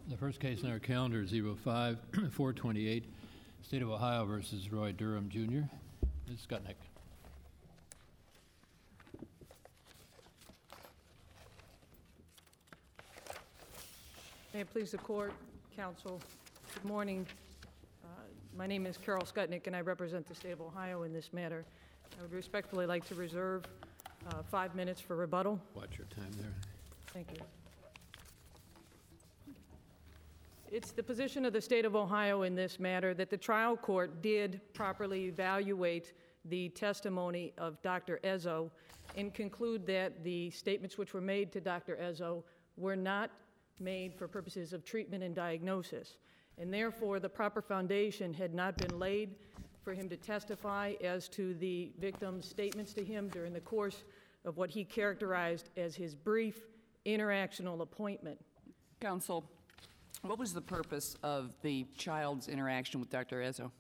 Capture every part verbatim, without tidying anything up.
The first case on our calendar is zero five four twenty-eight, State of Ohio versus Roy Durham, Junior Miz Skutnik. May it please the court, counsel, good morning. Uh, my name is Carol Skutnik, and I represent the state of Ohio in this matter. I would respectfully like to reserve uh, five minutes for rebuttal. Watch your time there. Thank you. It's the position of the state of Ohio in this matter that the trial court did properly evaluate the testimony of Doctor Ezzo and conclude that the statements which were made to Doctor Ezzo were not made for purposes of treatment and diagnosis, and therefore the proper foundation had not been laid for him to testify as to the victim's statements to him during the course of what he characterized as his brief interactional appointment. Counsel, what was the purpose of the child's interaction with Doctor Ezzo?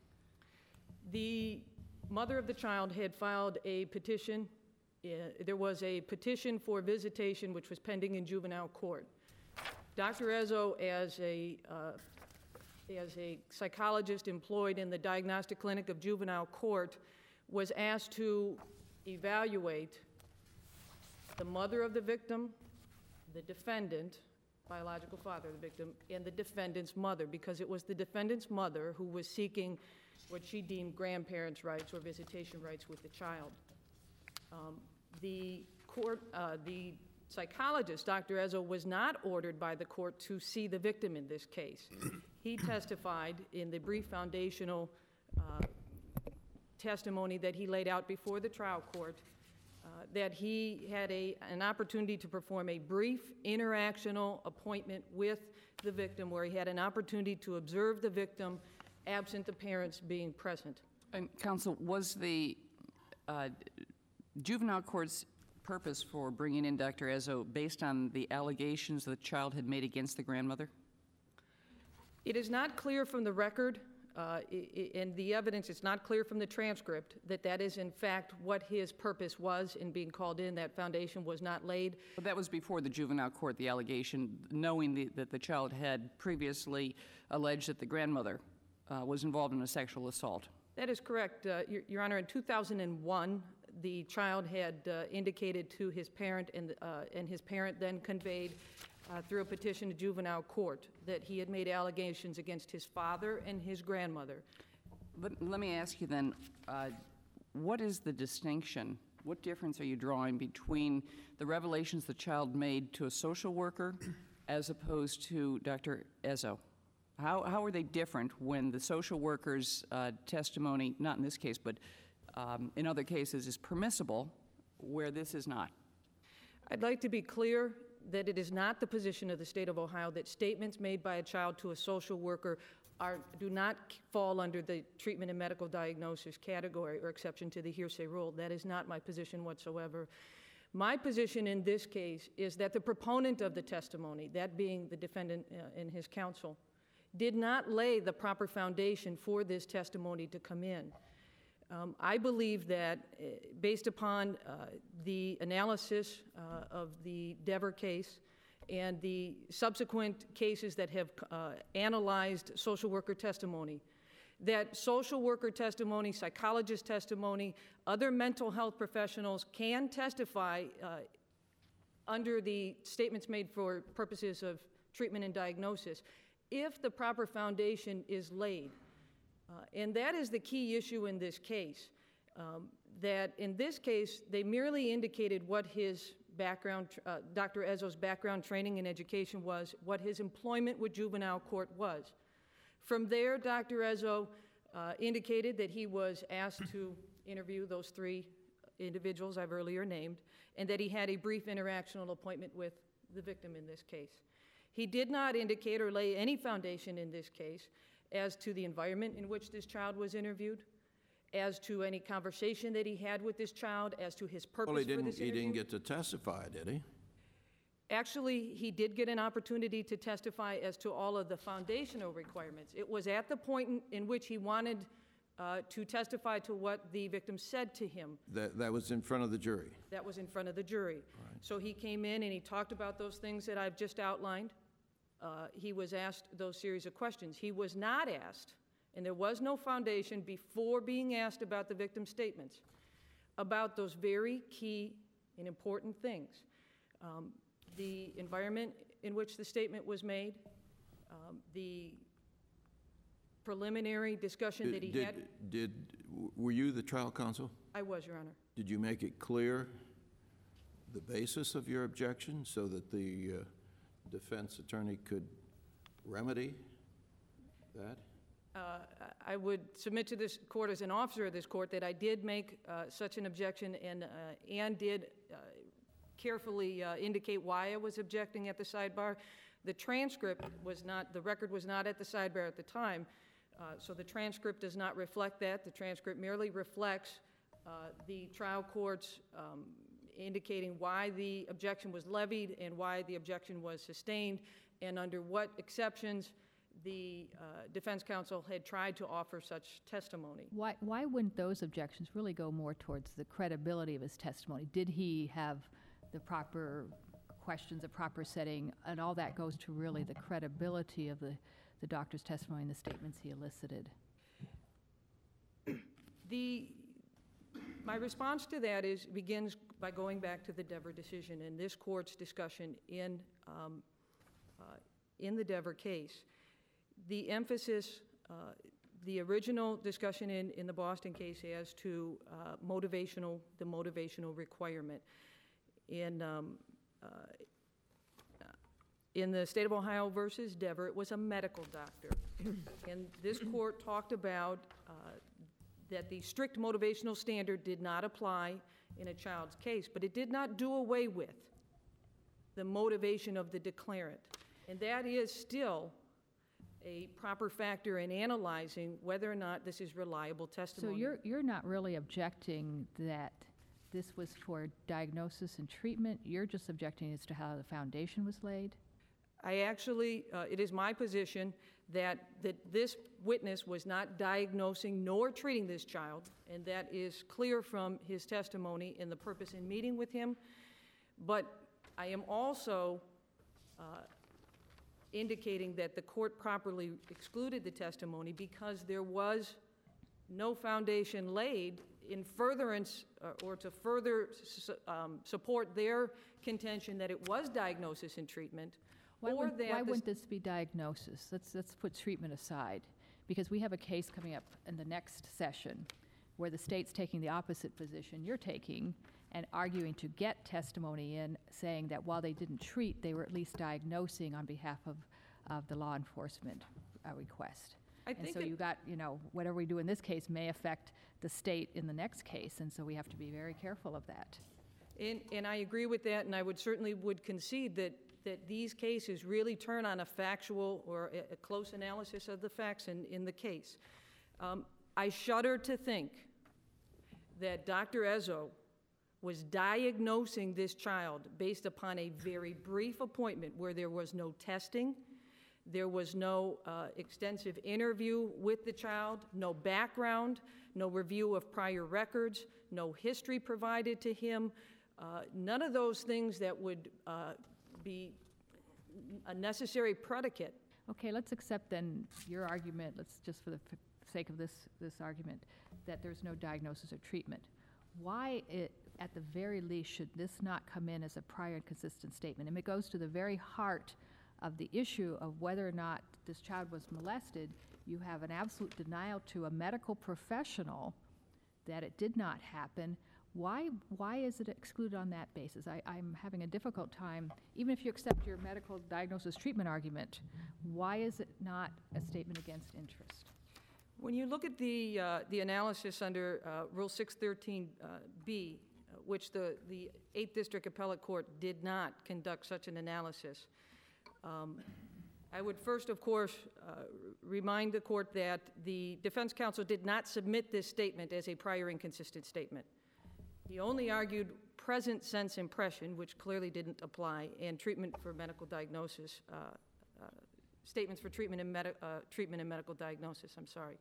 The mother of the child had filed a petition. Uh, there was a petition for visitation which was pending in juvenile court. Doctor Ezzo, as a, uh, as a psychologist employed in the diagnostic clinic of juvenile court, was asked to evaluate the mother of the victim, the defendant, biological father of the victim, and the defendant's mother, because it was the defendant's mother who was seeking what she deemed grandparents' rights or visitation rights with the child. Um, the court, uh, the psychologist, Doctor Ezzo, was not ordered by the court to see the victim in this case. He testified in the brief foundational uh, testimony that he laid out before the trial court uh, that he had a, an opportunity to perform a brief interactional appointment with the victim where he had an opportunity to observe the victim absent the parents being present. And counsel, was the uh, juvenile court's purpose for bringing in Doctor Ezzo based on the allegations the child had made against the grandmother? It is not clear from the record, uh, and the evidence, it's not clear from the transcript that that is in fact what his purpose was in being called in. That foundation was not laid. But that was before the juvenile court, the allegation, knowing the, that the child had previously alleged that the grandmother uh, was involved in a sexual assault. That is correct, uh, Your, Your Honor. In two thousand one, the child had uh, indicated to his parent, and, uh, and his parent then conveyed uh, through a petition to juvenile court that he had made allegations against his father and his grandmother. Let, let me ask you then, uh, what is the distinction, what difference are you drawing between the revelations the child made to a social worker as opposed to Doctor Ezzo? How, how are they different when the social worker's uh, testimony, not in this case, but Um, in other cases, is permissible, where this is not? I'd like to be clear that it is not the position of the state of Ohio that statements made by a child to a social worker are, do not fall under the treatment and medical diagnosis category or exception to the hearsay rule. That is not my position whatsoever. My position in this case is that the proponent of the testimony, that being the defendant uh, and his counsel, did not lay the proper foundation for this testimony to come in. Um, I believe that, uh, based upon uh, the analysis uh, of the Dever case and the subsequent cases that have uh, analyzed social worker testimony, that social worker testimony, psychologist testimony, other mental health professionals can testify uh, under the statements made for purposes of treatment and diagnosis if the proper foundation is laid. Uh, and that is the key issue in this case, um, that in this case, they merely indicated what his background, uh, Doctor Ezzo's background training and education was, what his employment with juvenile court was. From there, Doctor Ezzo uh, indicated that he was asked to interview those three individuals I've earlier named, and that he had a brief interactional appointment with the victim in this case. He did not indicate or lay any foundation in this case as to the environment in which this child was interviewed, as to any conversation that he had with this child, as to his purpose well, he for didn't, this interview. He didn't get to testify, did he? Actually, he did get an opportunity to testify as to all of the foundational requirements. It was at the point in, in which he wanted uh, to testify to what the victim said to him. That, that was in front of the jury? That was in front of the jury. Right. So he came in and he talked about those things that I've just outlined. uh, he was asked those series of questions. He was not asked, and there was no foundation before being asked about the victim's statements, about those very key and important things. Um, the environment in which the statement was made, um, the preliminary discussion that he Did- had. Did, were you the trial counsel? I was, Your Honor. Did you make it clear the basis of your objection so that the uh, defense attorney could remedy that? Uh, I would submit to this court as an officer of this court that I did make uh, such an objection and, uh, and did uh, carefully uh, indicate why I was objecting at the sidebar. The transcript was not, the record was not at the sidebar at the time, uh, so the transcript does not reflect that. The transcript merely reflects uh, the trial court's um, indicating why the objection was levied and why the objection was sustained, and under what exceptions the uh, defense counsel had tried to offer such testimony. Why, why wouldn't those objections really go more towards the credibility of his testimony? Did he have the proper questions, a proper setting, and all that goes to really the credibility of the, the doctor's testimony and the statements he elicited? The, my response to that is, begins by going back to the Dever decision and this court's discussion in, um, uh, in the Dever case. The emphasis, uh, the original discussion in, in the Boston case as to uh, motivational, the motivational requirement. In, um, uh, in the state of Ohio versus Dever, it was a medical doctor. And this court talked about uh, that the strict motivational standard did not apply in a child's case, but it did not do away with the motivation of the declarant. And that is still a proper factor in analyzing whether or not this is reliable So testimony. you're, you're not really objecting that this was for diagnosis and treatment? You're just objecting as to how the foundation was laid? I actually, uh, it is my position that, that this witness was not diagnosing nor treating this child, and that is clear from his testimony and the purpose in meeting with him. But I am also uh, indicating that the court properly excluded the testimony because there was no foundation laid in furtherance uh, or to further su- um, support their contention that it was diagnosis and treatment. Why, or would, that why this- wouldn't this be diagnosis? Let's, let's put treatment aside, because we have a case coming up in the next session where the state's taking the opposite position you're taking and arguing to get testimony in, saying that while they didn't treat, they were at least diagnosing on behalf of, of the law enforcement uh, request. I And think so that- you got, you know, whatever we do in this case may affect the state in the next case, and so we have to be very careful of that. And, and I agree with that, and I would certainly would concede that, that these cases really turn on a factual or a, a close analysis of the facts in, in the case. Um, I shudder to think that Doctor Ezzo was diagnosing this child based upon a very brief appointment where there was no testing, there was no uh, extensive interview with the child, no background, no review of prior records, no history provided to him, uh, none of those things that would uh, be a necessary predicate. Okay, let's accept then your argument, let's just for the f- sake of this, this argument, that there's no diagnosis or treatment. Why, it, at the very least, should this not come in as a prior and consistent statement? And it goes to the very heart of the issue of whether or not this child was molested. You have an absolute denial to a medical professional that it did not happen. Why, why is it excluded on that basis? I, I'm having a difficult time, even if you accept your medical diagnosis treatment argument, why is it not a statement against interest? When you look at the, uh, the analysis under uh, Rule six thirteen B, uh, which the, the eighth District Appellate Court did not conduct such an analysis, um, I would first, of course, uh, remind the court that the defense counsel did not submit this statement as a prior inconsistent statement. He only argued present sense impression, which clearly didn't apply, and treatment for medical diagnosis, uh, uh, statements for treatment and, medi- uh, treatment and medical diagnosis, I'm sorry.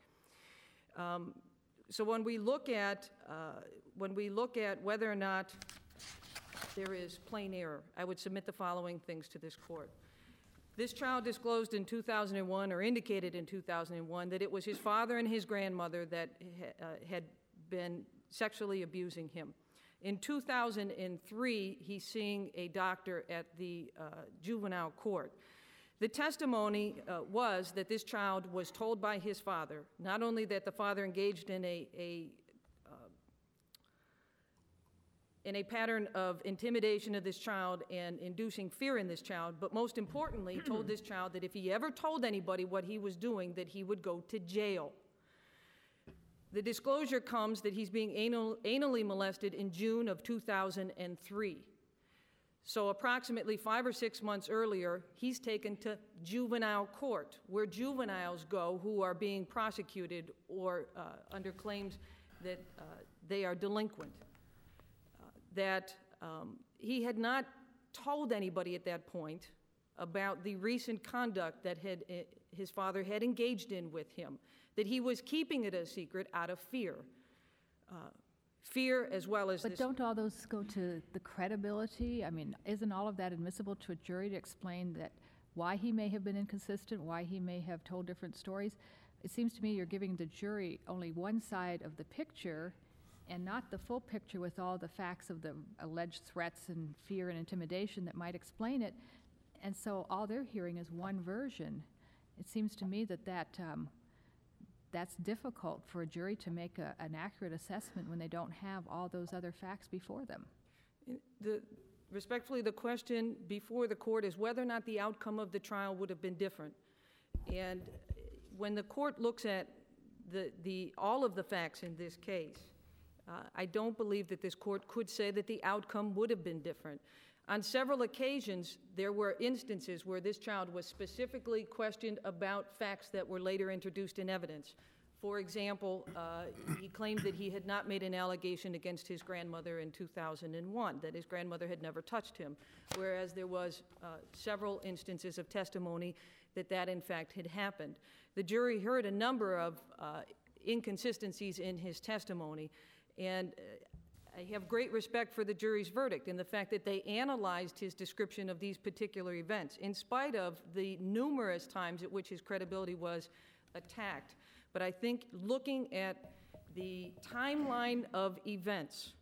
Um, so when we look at, uh, when we look at whether or not there is plain error, I would submit the following things to this court. This child disclosed in two thousand one, or indicated in two thousand one, that it was his father and his grandmother that ha- uh, had been sexually abusing him. In two thousand three, he's seeing a doctor at the uh, juvenile court. The testimony uh, was that this child was told by his father, not only that the father engaged in a, a in a pattern of intimidation of this child and inducing fear in this child, but most importantly, told this child that if he ever told anybody what he was doing, that he would go to jail. The disclosure comes that he's being anal, anally molested in June of two thousand three. So approximately five or six months earlier, he's taken to juvenile court, where juveniles go who are being prosecuted or uh, under claims that uh, they are delinquent. That um, he had not told anybody at that point about the recent conduct that had, uh, his father had engaged in with him, that he was keeping it a secret out of fear. Uh, fear as well as But this. don't all those go to the credibility? I mean, isn't all of that admissible to a jury to explain that why he may have been inconsistent, why he may have told different stories? It seems to me you're giving the jury only one side of the picture and not the full picture with all the facts of the alleged threats and fear and intimidation that might explain it. And so all they're hearing is one version. It seems to me that, that um, that's difficult for a jury to make a, an accurate assessment when they don't have all those other facts before them. The, respectfully, the question before the court is whether or not the outcome of the trial would have been different. And when the court looks at the, the, all of the facts in this case, Uh, I don't believe that this court could say that the outcome would have been different. On several occasions, there were instances where this child was specifically questioned about facts that were later introduced in evidence. For example, uh, he claimed that he had not made an allegation against his grandmother in two thousand one, that his grandmother had never touched him, whereas there was uh, several instances of testimony that that in fact had happened. The jury heard a number of uh, inconsistencies in his testimony. And uh, I have great respect for the jury's verdict and the fact that they analyzed his description of these particular events, in spite of the numerous times at which his credibility was attacked. But I think looking at the timeline of events.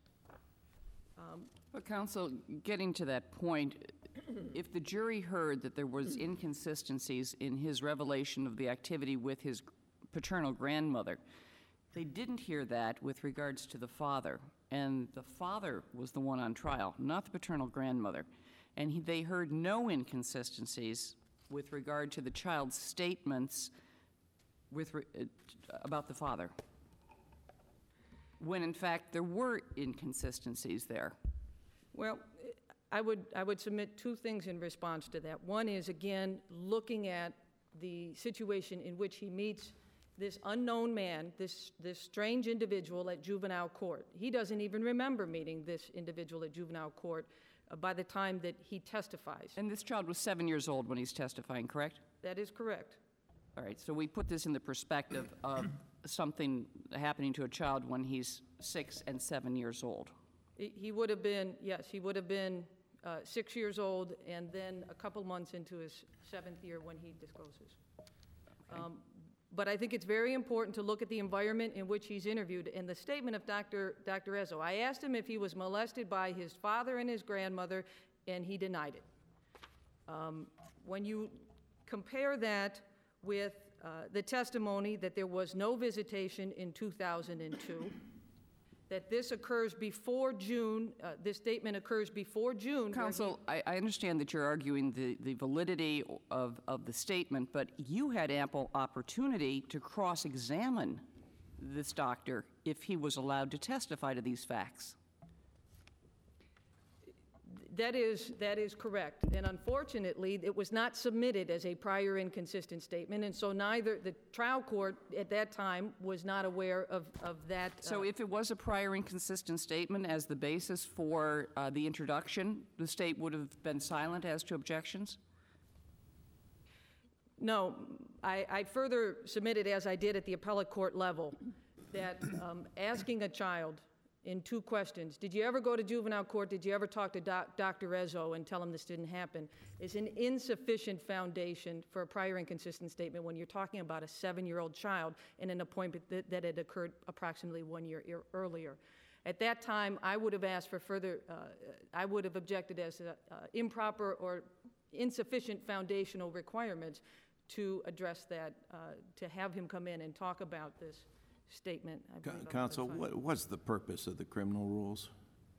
Um, But counsel, getting to that point, if the jury heard that there was inconsistencies in his revelation of the activity with his paternal grandmother, they didn't hear that with regards to the father, and the father was the one on trial, not the paternal grandmother. And he, they heard no inconsistencies with regard to the child's statements with re, uh, about the father, when in fact there were inconsistencies there. Well, I would, I would submit two things in response to that. One is, again, looking at the situation in which he meets this unknown man, this, this strange individual at juvenile court. He doesn't even remember meeting this individual at juvenile court uh, by the time that he testifies. And this child was seven years old when he's testifying, correct? That is correct. All right, so we put this in the perspective of something happening to a child when he's six and seven years old. He, he would have been, yes, he would have been uh, six years old and then a couple months into his seventh year when he discloses. Okay. Um, But I think it's very important to look at the environment in which he's interviewed. In the statement of Doctor Doctor Ezzo, I asked him if he was molested by his father and his grandmother, and he denied it. Um, when you compare that with uh, the testimony that there was no visitation in two thousand two, that this occurs before June, uh, this statement occurs before June. where he- Counsel, I, I understand that you're arguing the, the validity of, of the statement, but you had ample opportunity to cross-examine this doctor if he was allowed to testify to these facts. That is, that is correct. And unfortunately, it was not submitted as a prior inconsistent statement, and so neither, the trial court at that time was not aware of, of that. So uh, if it was a prior inconsistent statement as the basis for uh, the introduction, the state would have been silent as to objections? No, I, I further submitted, as I did at the appellate court level, that um, asking a child in two questions. Did you ever go to juvenile court? Did you ever talk to doc, Doctor Ezzo and tell him this didn't happen? Is an insufficient foundation for a prior inconsistent statement when you're talking about a seven-year-old child and an appointment that, that had occurred approximately one year ear- earlier. At that time, I would have asked for further, uh, I would have objected as a, uh, improper or insufficient foundational requirements to address that, uh, to have him come in and talk about this statement. I Co- believe I'm- Counsel, that's fine. what, what's the purpose of the criminal rules?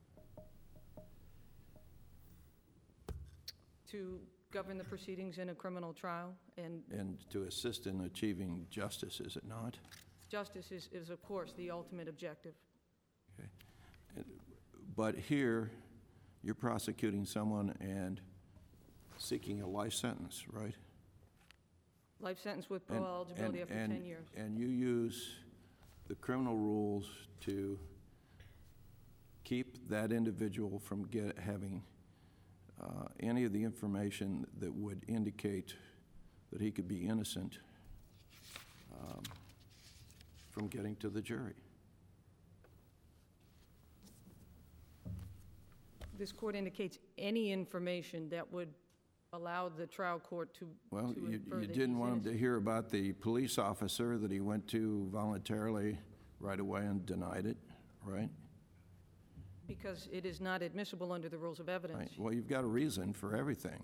To govern the proceedings in a criminal trial, and And to assist in achieving justice, is it not? justice is, is of course, the ultimate objective. But here, you're prosecuting someone and seeking a life sentence, right? Life sentence with And- parole eligibility and- after and- ten years. And you use the criminal rules to keep that individual from get, having uh, any of the information that would indicate that he could be innocent um, from getting to the jury. This court indicates any information that would allow the trial court to, Well, to you, infer you that didn't he's want him to innocent. hear about the police officer that he went to voluntarily right away and denied it, right? Because it is not admissible under the rules of evidence. Right. Well, you've got a reason for everything.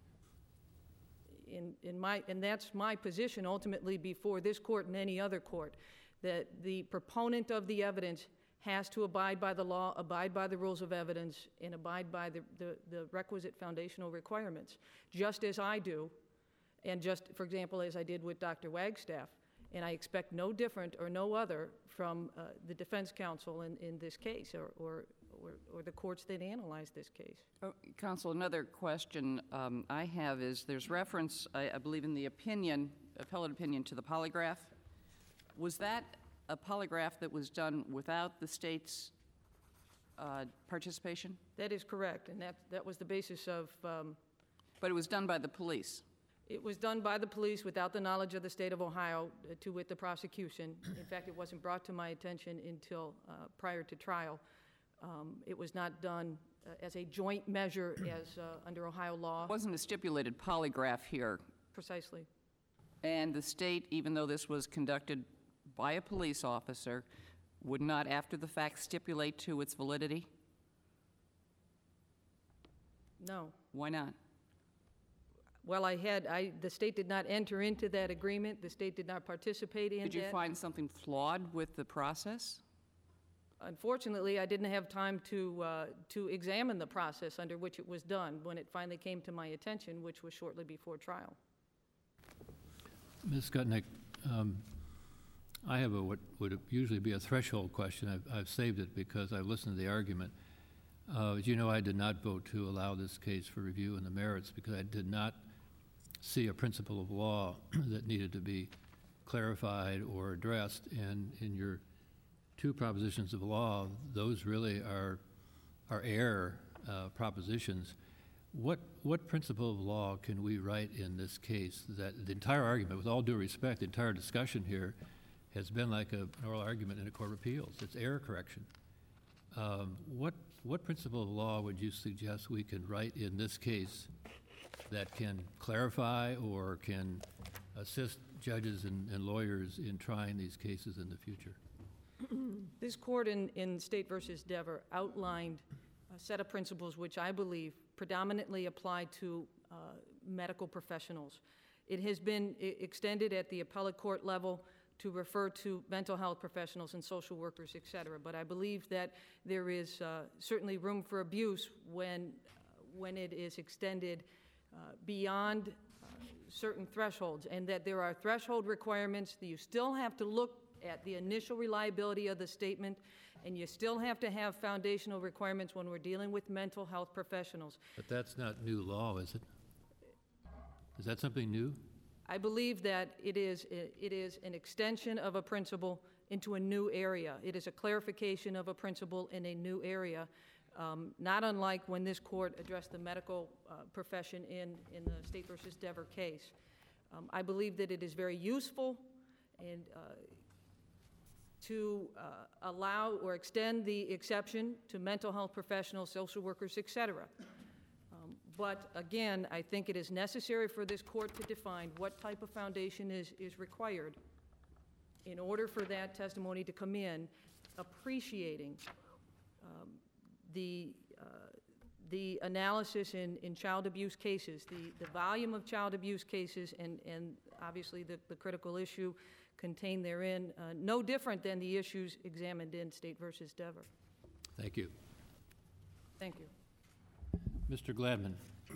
In, in my, and that's my position ultimately before this court and any other court, that the proponent of the evidence has to abide by the law, abide by the rules of evidence, and abide by the, the, the requisite foundational requirements, just as I do, and just, for example, as I did with Doctor Wagstaff. And I expect no different or no other from uh, the defense counsel in, in this case, or, or, or, or the courts that analyze this case. Oh, Counsel, another question um, I have is, there's reference, I, I believe in the opinion, appellate opinion, to the polygraph. Was that a polygraph that was done without the state's uh, participation? That is correct, and that, that was the basis of, um, But it was done by the police? it was done by the police without the knowledge of the state of Ohio, uh, to wit, the prosecution. In fact, it wasn't brought to my attention until uh, prior to trial. Um, It was not done uh, as a joint measure as uh, under Ohio law, It wasn't a stipulated polygraph here, precisely. and the state, even though this was conducted by a police officer, would not, after the fact, stipulate to its validity? No. Why not? Well, I had, I, the state did not enter into that agreement. The state did not participate in that. Did you find something flawed with the process? Unfortunately, I didn't have time to, uh, to examine the process under which it was done when it finally came to my attention, which was shortly before trial. Miz Skutnik, um, I have a, what would usually be a threshold question. I've, I've saved it because I've listened to the argument. Uh, As you know, I did not vote to allow this case for review in the merits because I did not see a principle of law that needed to be clarified or addressed. And in your two propositions of law, those really are, are error uh, propositions. What, what principle of law can we write in this case that the entire argument, with all due respect, the entire discussion here has been like a, an oral argument in a court of appeals. It's error correction. Um, what, what principle of law would you suggest we can write in this case that can clarify or can assist judges and, and lawyers in trying these cases in the future? This court in, in State versus Dever outlined a set of principles which I believe predominantly apply to uh, medical professionals. It has been I- extended at the appellate court level to refer to mental health professionals and social workers, et cetera. But I believe that there is uh, certainly room for abuse when, uh, when it is extended uh, beyond uh, certain thresholds, and that there are threshold requirements that you still have to look at the initial reliability of the statement, and you still have to have foundational requirements when we're dealing with mental health professionals. But that's not new law, is it? Is that something new? I believe that it is, it is an extension of a principle into a new area. It is a clarification of a principle in a new area, um, not unlike when this court addressed the medical uh, profession in, in the State versus Dever case. Um, I believe that it is very useful, and uh, to uh, allow or extend the exception to mental health professionals, social workers, et cetera. Um, But again, I think it is necessary for this court to define what type of foundation is, is required in order for that testimony to come in, appreciating um, the, uh, the analysis in, in child abuse cases, the, the volume of child abuse cases, and, and obviously the, the critical issue contained therein, uh, no different than the issues examined in State versus Dever. Thank you. Thank you. Mister Gladman.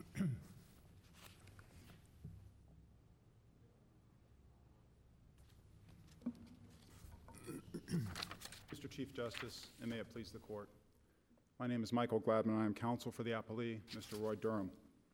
Mister Chief Justice, and may it please the Court. My name is Michael Gladman. I am counsel for the appellee, Mister Roy Durham.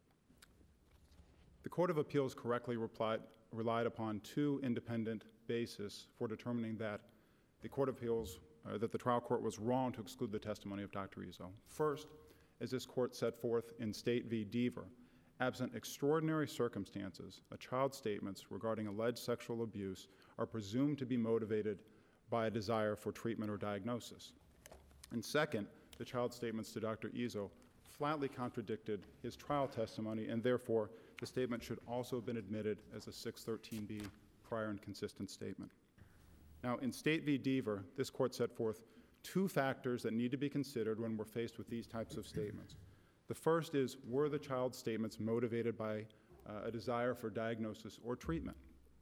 The Court of Appeals correctly replied, relied upon two independent bases for determining that the Court of Appeals, uh, that the trial court was wrong to exclude the testimony of Doctor Izzo. First, as this court set forth in State v. Deaver, absent extraordinary circumstances, a child's statements regarding alleged sexual abuse are presumed to be motivated by a desire for treatment or diagnosis. And second, the child's statements to Doctor Izzo flatly contradicted his trial testimony, and therefore the statement should also have been admitted as a six thirteen B prior and consistent statement. Now, in State v. Deaver, this court set forth two factors that need to be considered when we're faced with these types of statements. The first is, were the child's statements motivated by uh, a desire for diagnosis or treatment?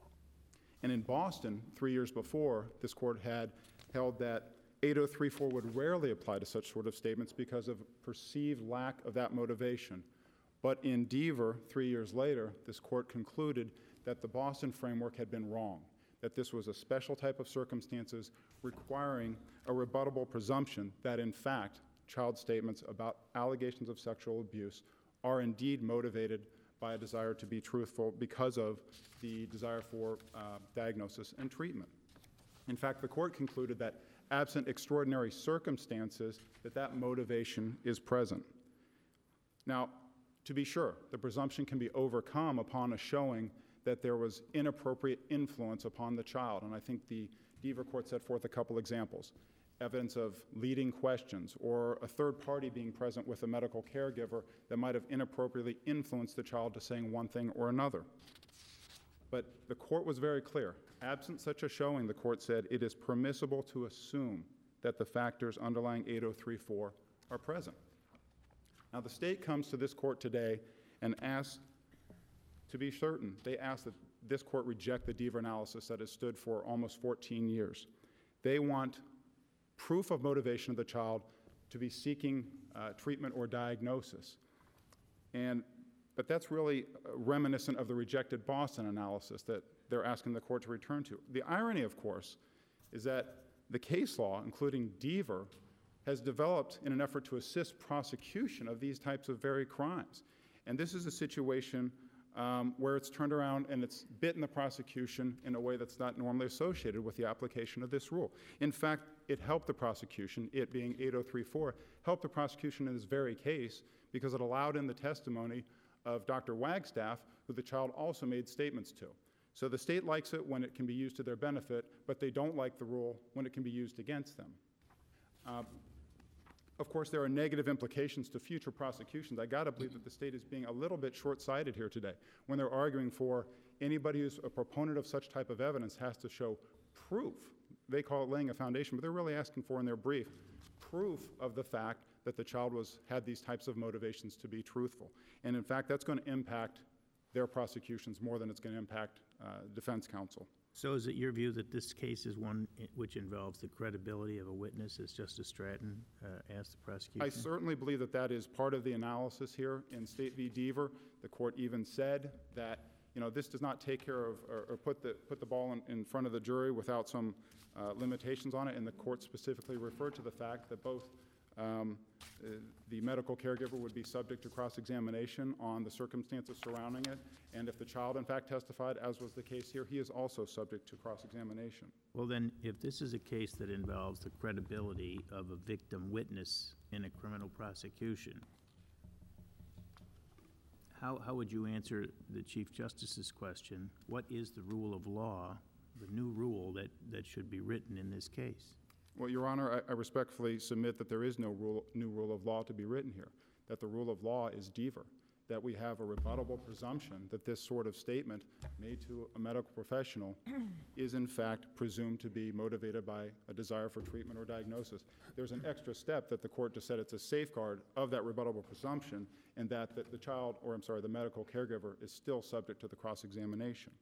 And in Boston, three years before, this court had held that eight oh three four would rarely apply to such sort of statements because of perceived lack of that motivation. But in Deaver, three years later, this court concluded that the Boston framework had been wrong, that this was a special type of circumstances requiring a rebuttable presumption that, in fact, child statements about allegations of sexual abuse are indeed motivated by a desire to be truthful because of the desire for uh, diagnosis and treatment. In fact, the court concluded that absent extraordinary circumstances, that that motivation is present. Now, to be sure, the presumption can be overcome upon a showing that there was inappropriate influence upon the child, and I think the Deaver court set forth a couple examples. Evidence of leading questions, or a third party being present with a medical caregiver that might have inappropriately influenced the child to saying one thing or another. But the court was very clear. Absent such a showing, the court said, it is permissible to assume that the factors underlying eight oh three four are present. Now, the state comes to this court today and asks, to be certain, they ask that this court reject the Deaver analysis that has stood for almost fourteen years. They want proof of motivation of the child to be seeking uh, treatment or diagnosis. And, but that's really reminiscent of the rejected Boston analysis that they're asking the court to return to. The irony, of course, is that the case law, including Deaver, has developed in an effort to assist prosecution of these types of very crimes. And this is a situation um, where it's turned around and it's bitten the prosecution in a way that's not normally associated with the application of this rule. In fact, it helped the prosecution, it being eight oh three four, helped the prosecution in this very case because it allowed in the testimony of Doctor Wagstaff, who the child also made statements to. So the state likes it when it can be used to their benefit, but they don't like the rule when it can be used against them. Uh, Of course, there are negative implications to future prosecutions. I gotta believe that the state is being a little bit short-sighted here today when they're arguing for anybody who's a proponent of such type of evidence has to show proof. They call it laying a foundation, but they're really asking for in their brief proof of the fact that the child was had these types of motivations to be truthful. And in fact, that's going to impact their prosecutions more than it's going to impact uh, defense counsel. So is it your view that this case is one i- which involves the credibility of a witness, as Justice Stratton uh, asked the prosecution? I certainly believe that that is part of the analysis here in State v. Deaver. The court even said that, you know, this does not take care of or, or put the put the ball in, in front of the jury without some uh, limitations on it, and the court specifically referred to the fact that both um, uh, the medical caregiver would be subject to cross-examination on the circumstances surrounding it, and if the child in fact testified, as was the case here, he is also subject to cross-examination. Well, then, if this is a case that involves the credibility of a victim witness in a criminal prosecution, how, how would you answer the Chief Justice's question? What is the rule of law the new rule that, that should be written in this case? Well, Your Honor, I, I respectfully submit that there is no rule, new rule of law to be written here, that the rule of law is Deaver, that we have a rebuttable presumption that this sort of statement made to a medical professional is in fact presumed to be motivated by a desire for treatment or diagnosis. There's an extra step that the court just said it's a safeguard of that rebuttable presumption, and that, that the child, or I'm sorry, the medical caregiver is still subject to the cross-examination.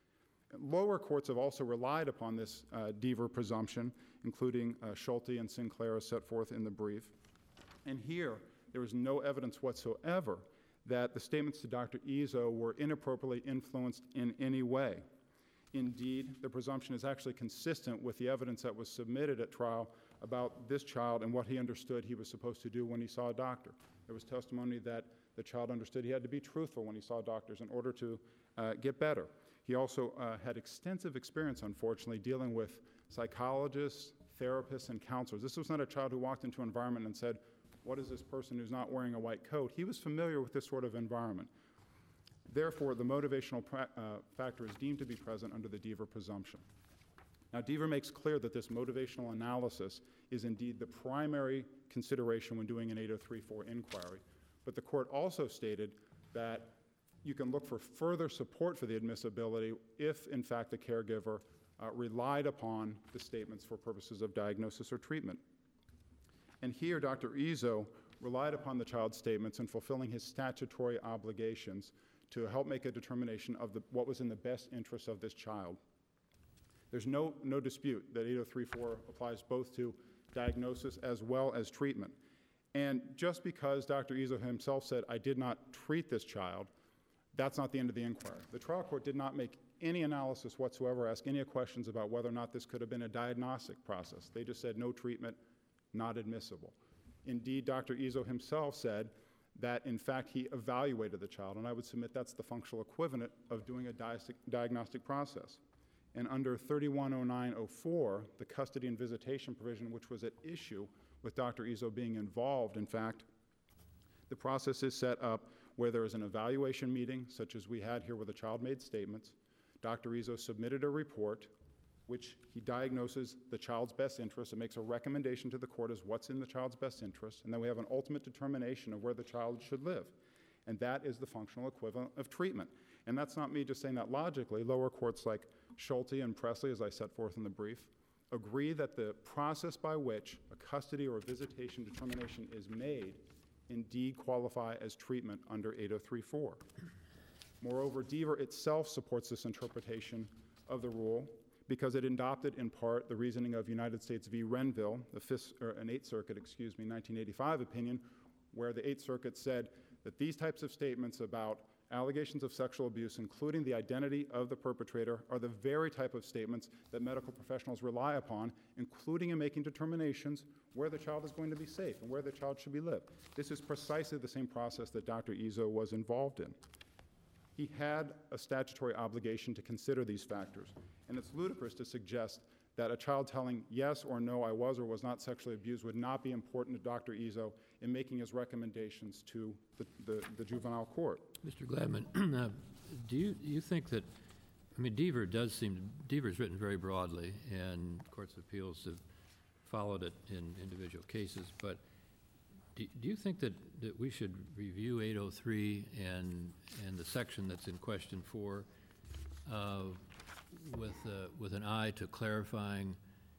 Lower courts have also relied upon this uh, Deaver presumption, including uh, Schulte and Sinclair as set forth in the brief. And here, there is no evidence whatsoever that the statements to Doctor Izzo were inappropriately influenced in any way. Indeed, the presumption is actually consistent with the evidence that was submitted at trial about this child and what he understood he was supposed to do when he saw a doctor. There was testimony that the child understood he had to be truthful when he saw doctors in order to uh, get better. He also uh, had extensive experience, unfortunately, dealing with psychologists, therapists, and counselors. This was not a child who walked into an environment and said, what is this person who's not wearing a white coat? He was familiar with this sort of environment. Therefore, the motivational pra- uh, factor is deemed to be present under the Deaver presumption. Now, Deaver makes clear that this motivational analysis is indeed the primary consideration when doing an eight oh three four inquiry. But the court also stated that you can look for further support for the admissibility if, in fact, the caregiver uh, relied upon the statements for purposes of diagnosis or treatment. And here, Doctor Izzo relied upon the child's statements in fulfilling his statutory obligations to help make a determination of the, what was in the best interest of this child. There's no, no dispute that eight oh three four applies both to diagnosis as well as treatment. And just because Doctor Izzo himself said, I did not treat this child, that's not the end of the inquiry. The trial court did not make any analysis whatsoever, ask any questions about whether or not this could have been a diagnostic process. They just said no treatment, not admissible. Indeed, Doctor Izzo himself said that, in fact, he evaluated the child, and I would submit that's the functional equivalent of doing a di- diagnostic process. And under thirty-one oh nine oh four, the custody and visitation provision, which was at issue with Doctor Izzo being involved, in fact, the process is set up where there is an evaluation meeting, such as we had here where the child made statements. Doctor Izzo submitted a report which he diagnoses the child's best interest and makes a recommendation to the court as what's in the child's best interest, and then we have an ultimate determination of where the child should live. And that is the functional equivalent of treatment. And that's not me just saying that logically. Lower courts like Schulte and Presley, as I set forth in the brief, agree that the process by which a custody or a visitation determination is made indeed qualify as treatment under eight oh three four. Moreover, Deaver itself supports this interpretation of the rule because it adopted in part the reasoning of United States v. Renville, the fifth, or an Eighth Circuit, excuse me, nineteen eighty-five opinion, where the Eighth Circuit said that these types of statements about allegations of sexual abuse, including the identity of the perpetrator, are the very type of statements that medical professionals rely upon, including in making determinations where the child is going to be safe and where the child should be lived. This is precisely the same process that Doctor Izzo was involved in. He had a statutory obligation to consider these factors, and it's ludicrous to suggest that a child telling yes or no, I was or was not sexually abused, would not be important to Doctor Izzo in making his recommendations to the, the, the juvenile court. Mister Gladman, uh, do you, you think that, I mean, Deaver does seem, Deaver's written very broadly, and courts of appeals have followed it in individual cases, but do, do you think that, that we should review eight oh three and, and the section that's in question four uh, with, uh, with an eye to clarifying,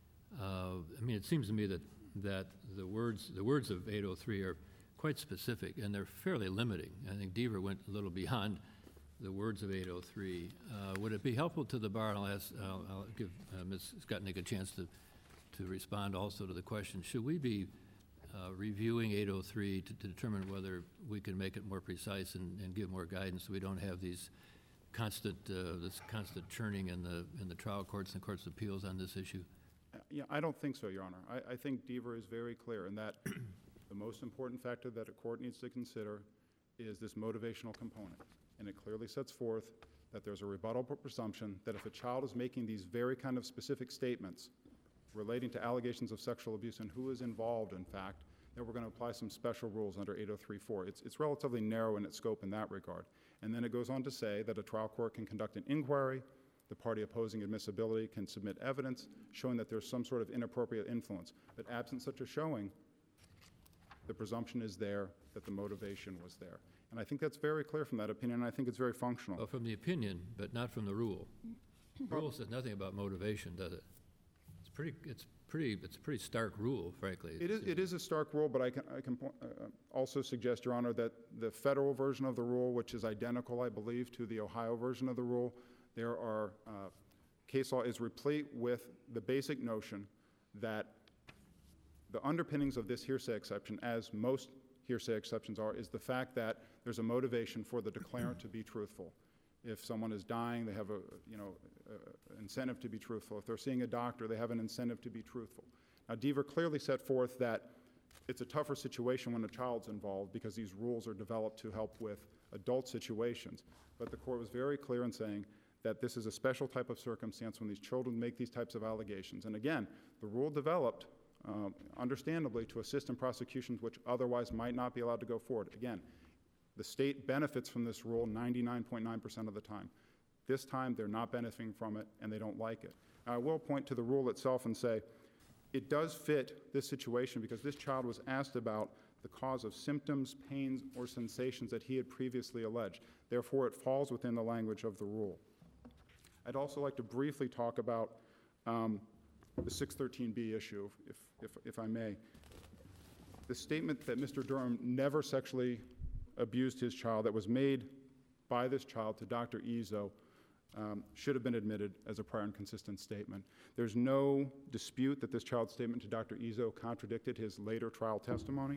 uh, I mean, it seems to me that, that the words, the words of eight oh three are quite specific, and they're fairly limiting. I think Deaver went a little beyond the words of eight oh three. Uh, would it be helpful to the bar, and I'll, ask, I'll, I'll give uh, Miz Skutnik a chance to, to respond also to the question, should we be uh, reviewing eight oh three to, to determine whether we can make it more precise and, and give more guidance so we don't have these constant, uh, this constant churning in the, in the trial courts and courts of appeals on this issue? Yeah, I don't think so, Your Honor. I, I think Deaver is very clear in that the most important factor that a court needs to consider is this motivational component. And it clearly sets forth that there's a rebuttable presumption that if a child is making these very kind of specific statements relating to allegations of sexual abuse and who is involved, in fact, that we're going to apply some special rules under eight oh three four. It's, it's relatively narrow in its scope in that regard. And then it goes on to say that a trial court can conduct an inquiry, the party opposing admissibility can submit evidence showing that there's some sort of inappropriate influence. But absent such a showing, the presumption is there that the motivation was there. And I think that's very clear from that opinion, and I think it's very functional. Well, from the opinion, but not from the rule. The rule says nothing about motivation, does it? It's pretty, it's pretty, it's a pretty stark rule, frankly. It is, it is a stark rule, but I can, I can po- uh, also suggest, Your Honor, that the federal version of the rule, which is identical, I believe, to the Ohio version of the rule, there are, uh, case law is replete with the basic notion that the underpinnings of this hearsay exception, as most hearsay exceptions are, is the fact that there's a motivation for the declarant to be truthful. If someone is dying, they have a, you know, a, a incentive to be truthful. If they're seeing a doctor, they have an incentive to be truthful. Now, Deaver clearly set forth that it's a tougher situation when a child's involved because these rules are developed to help with adult situations. But the court was very clear in saying that this is a special type of circumstance when these children make these types of allegations. And again, the rule developed, um, understandably, to assist in prosecutions which otherwise might not be allowed to go forward. Again, the state benefits from this rule ninety-nine point nine percent of the time. This time, they're not benefiting from it, and they don't like it. Now, I will point to the rule itself and say it does fit this situation because this child was asked about the cause of symptoms, pains, or sensations that he had previously alleged. Therefore, it falls within the language of the rule. I'd also like to briefly talk about um, the six thirteen B issue, if, if, if I may. The statement that Mister Durham never sexually abused his child that was made by this child to Doctor Izzo um, should have been admitted as a prior and consistent statement. There's no dispute that this child's statement to Doctor Izzo contradicted his later trial testimony.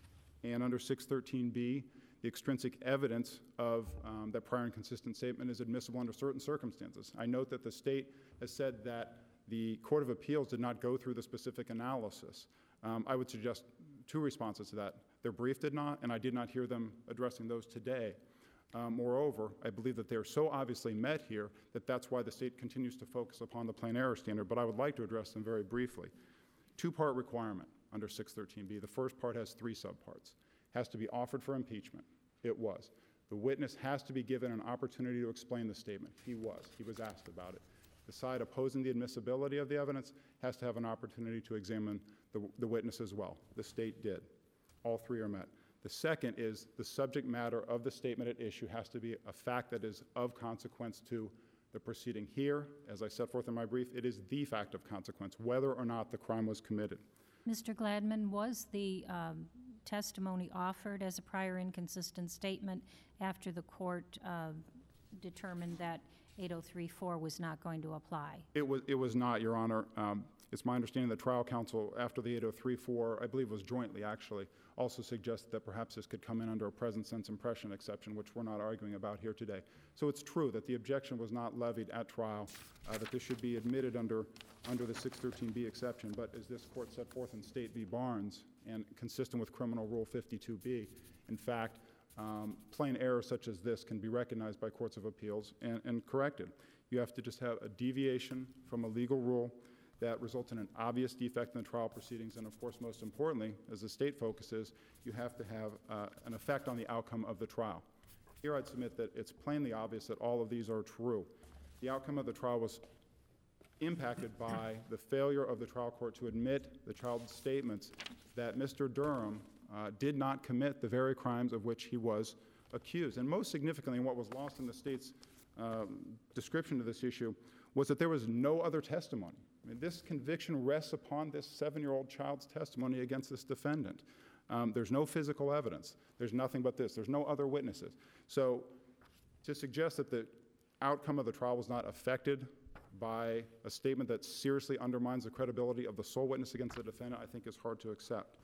And under six thirteen B, the extrinsic evidence of um, that prior and consistent statement is admissible under certain circumstances. I note that the state has said that the Court of Appeals did not go through the specific analysis. Um, I would suggest two responses to that. Their brief did not, and I did not hear them addressing those today. Um, moreover, I believe that they're so obviously met here that that's why the state continues to focus upon the plain error standard, but I would like to address them very briefly. Two-part requirement under six thirteen B. The first part has three subparts. Has to be offered for impeachment. It was. The witness has to be given an opportunity to explain the statement. He was. He was asked about it. The side opposing the admissibility of the evidence has to have an opportunity to examine the, the witness as well. The state did. All three are met. The second is the subject matter of the statement at issue has to be a fact that is of consequence to the proceeding. Here, as I set forth in my brief, it is the fact of consequence, whether or not the crime was committed. Mister Gladman, was the um, testimony offered as a prior inconsistent statement after the court uh, determined that eight oh three four was not going to apply? It was, it was not, Your Honor. Um, it's my understanding that trial counsel, after the eight oh three four, I believe was jointly actually, also suggested that perhaps this could come in under a present sense impression exception, which we're not arguing about here today. So it's true that the objection was not levied at trial, uh, that this should be admitted under, under the six thirteen B exception, but as this court set forth in State v. Barnes, and consistent with Criminal Rule fifty-two B, in fact, um, plain errors such as this can be recognized by courts of appeals and, and corrected. You have to just have a deviation from a legal rule that results in an obvious defect in the trial proceedings, and of course, most importantly, as the state focuses, you have to have uh, an effect on the outcome of the trial. Here I'd submit that it's plainly obvious that all of these are true. The outcome of the trial was impacted by the failure of the trial court to admit the child's statements that Mister Durham uh, did not commit the very crimes of which he was accused. And most significantly, what was lost in the state's um, description of this issue was that there was no other testimony. I mean, this conviction rests upon this seven-year-old child's testimony against this defendant. Um, there's no physical evidence. There's nothing but this. There's no other witnesses. So to suggest that the outcome of the trial was not affected by a statement that seriously undermines the credibility of the sole witness against the defendant, I think is hard to accept.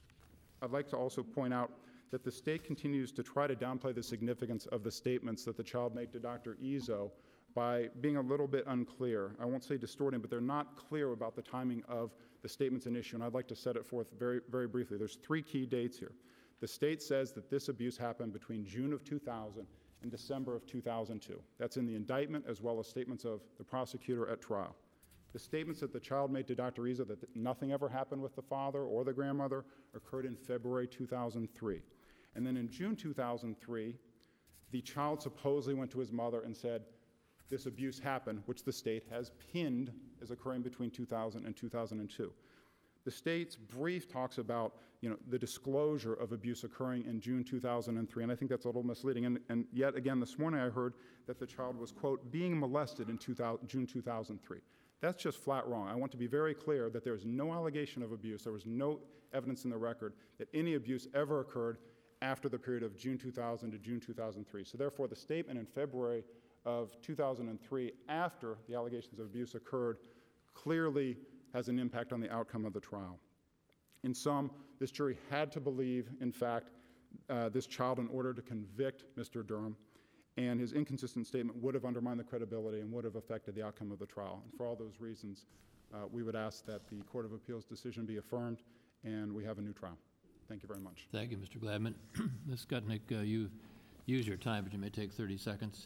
I'd like to also point out that the state continues to try to downplay the significance of the statements that the child made to Doctor Izzo by being a little bit unclear. I won't say distorting, but they're not clear about the timing of the statements in issue, and I'd like to set it forth very, very briefly. There's three key dates here. The state says that this abuse happened between June of two thousand and December of two thousand two. That's in the indictment as well as statements of the prosecutor at trial. The statements that the child made to Doctor Izzo that nothing ever happened with the father or the grandmother occurred in February two thousand three. And then in June two thousand three, the child supposedly went to his mother and said, this abuse happened, which the state has pinned as occurring between two thousand and two thousand two. The state's brief talks about, you know, the disclosure of abuse occurring in June two thousand three, and I think that's a little misleading. And, and yet again, this morning I heard that the child was, quote, being molested in two thousand, June two thousand three. That's just flat wrong. I want to be very clear that there is no allegation of abuse. There was no evidence in the record that any abuse ever occurred after the period of June two thousand to June two thousand three. So therefore, the statement in February of two thousand three, after the allegations of abuse occurred, clearly has an impact on the outcome of the trial. In sum, this jury had to believe, in fact, uh, this child in order to convict Mister Durham, and his inconsistent statement would have undermined the credibility and would have affected the outcome of the trial. And for all those reasons, uh, we would ask that the Court of Appeals decision be affirmed and we have a new trial. Thank you very much. Thank you, Mister Gladman. Miz Skutnik, uh, you use your time, but you may take thirty seconds.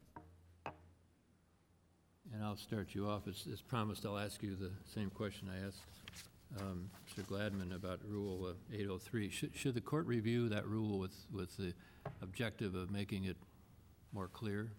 And I'll start you off. As, as promised, I'll ask you the same question I asked um, Mister Gladman about Rule uh, eight oh three. Should, should the court review that rule with, with the objective of making it more clear?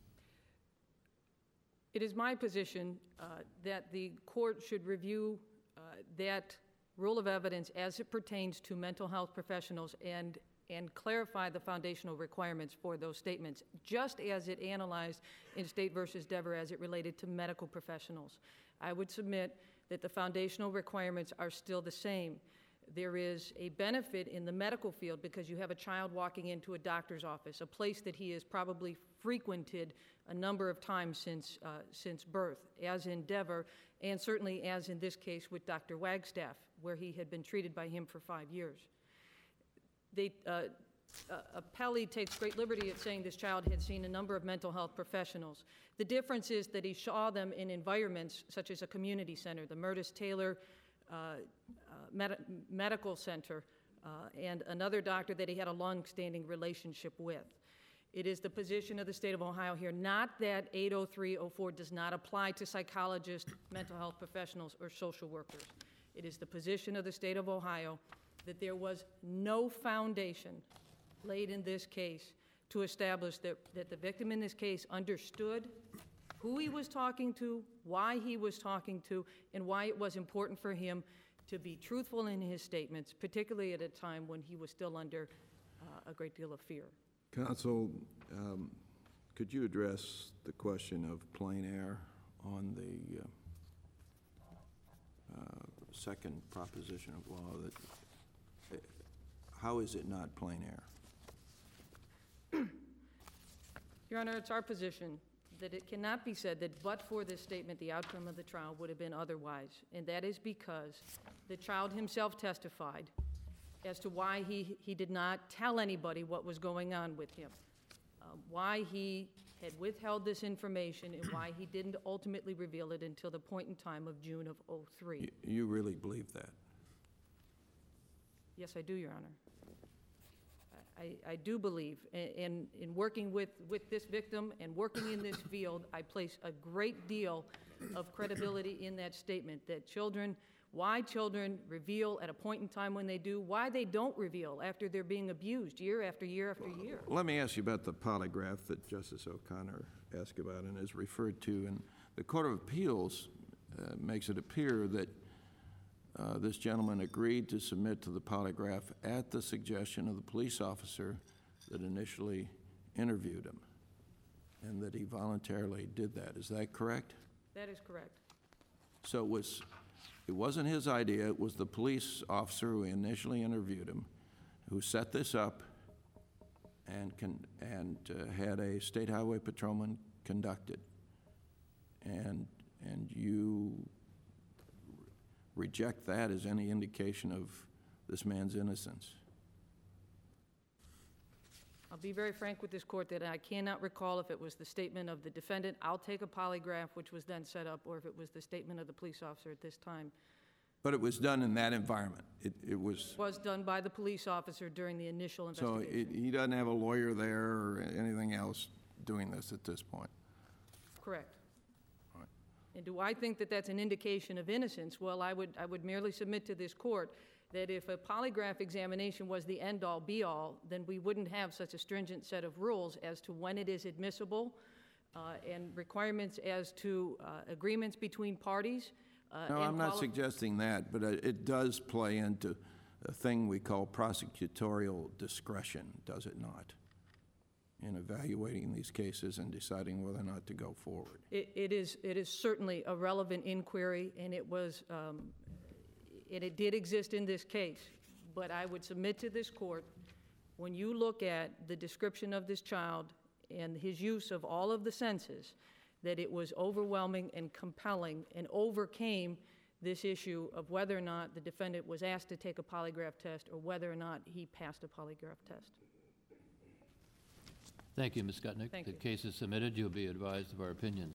It is my position uh, that the court should review uh, that rule of evidence as it pertains to mental health professionals and and clarify the foundational requirements for those statements, just as it analyzed in State versus Dever as it related to medical professionals. I would submit that the foundational requirements are still the same. There is a benefit in the medical field because you have a child walking into a doctor's office, a place that he has probably frequented a number of times since, uh, since birth, as in Dever, and certainly as in this case with Doctor Wagstaff, where he had been treated by him for five years. They, uh, uh, Appellee takes great liberty at saying this child had seen a number of mental health professionals. The difference is that he saw them in environments such as a community center, the Murtis Taylor uh, uh, Med Medical Center, uh, and another doctor that he had a long-standing relationship with. It is the position of the state of Ohio here, not that eight oh three oh four does not apply to psychologists, mental health professionals, or social workers. It is the position of the state of Ohio that there was no foundation laid in this case to establish that, that the victim in this case understood who he was talking to, why he was talking to, and why it was important for him to be truthful in his statements, particularly at a time when he was still under uh, a great deal of fear. Counsel, um, could you address the question of plain error on the uh, uh, second proposition of law? That uh, how is it not plain error? Your Honor, it's our position that it cannot be said that but for this statement, the outcome of the trial would have been otherwise, and that is because the child himself testified as to why he, he did not tell anybody what was going on with him, uh, why he had withheld this information, and why he didn't ultimately reveal it until the point in time of June of oh three. You, you really believe that? Yes, I do, Your Honor. I, I do believe, in, in working with, with this victim and working in this field, I place a great deal of credibility in that statement, that children, why children reveal at a point in time when they do, why they don't reveal after they're being abused year after year after year. Let me ask you about the polygraph that Justice O'Connor asked about and is referred to. And the Court of Appeals uh, makes it appear that Uh, this gentleman agreed to submit to the polygraph at the suggestion of the police officer that initially interviewed him, and that he voluntarily did that. Is that correct? That is correct. So it was, it wasn't his idea. It was the police officer who initially interviewed him, who set this up and can, and uh, had a state highway patrolman conduct it. And and you reject that as any indication of this man's innocence? I'll be very frank with this court that I cannot recall if it was the statement of the defendant, I'll take a polygraph, which was then set up, or if it was the statement of the police officer at this time. But it was done in that environment. It, it was... It was done by the police officer during the initial So investigation. it, he doesn't have a lawyer there or anything else doing this at this point? Correct. And do I think that that's an indication of innocence? Well, I would, I would merely submit to this court that if a polygraph examination was the end-all, be-all, then we wouldn't have such a stringent set of rules as to when it is admissible, uh, and requirements as to uh, agreements between parties. uh, No, and I'm not quali- suggesting that, but it it does play into a thing we call prosecutorial discretion, does it not? In evaluating these cases and deciding whether or not to go forward. It it is, it is certainly a relevant inquiry, and it was, um, and it did exist in this case. But I would submit to this court, when you look at the description of this child and his use of all of the senses, that it was overwhelming and compelling and overcame this issue of whether or not the defendant was asked to take a polygraph test or whether or not he passed a polygraph test. Thank you, Miz Skutnik. Thank The you. case is submitted. You'll be advised of our opinions.